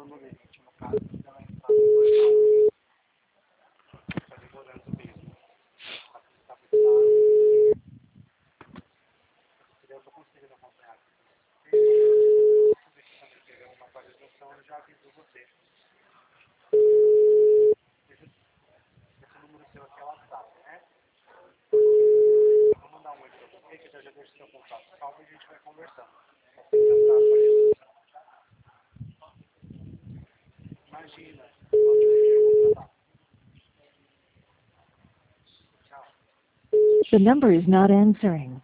no limite, no caso, ela está no portal. Está demorando mesmo. Está fechado. Eu estou conseguindo acompanhar. Se você também tiver uma atualização, eu já aviso você. Esse número seu aqui é o WhatsApp, né? Eu vou mandar um oi para você, que eu já deixo seu contato salvo e a gente vai conversando. Assim que entrar a atualização. Imagina, The number is not answering.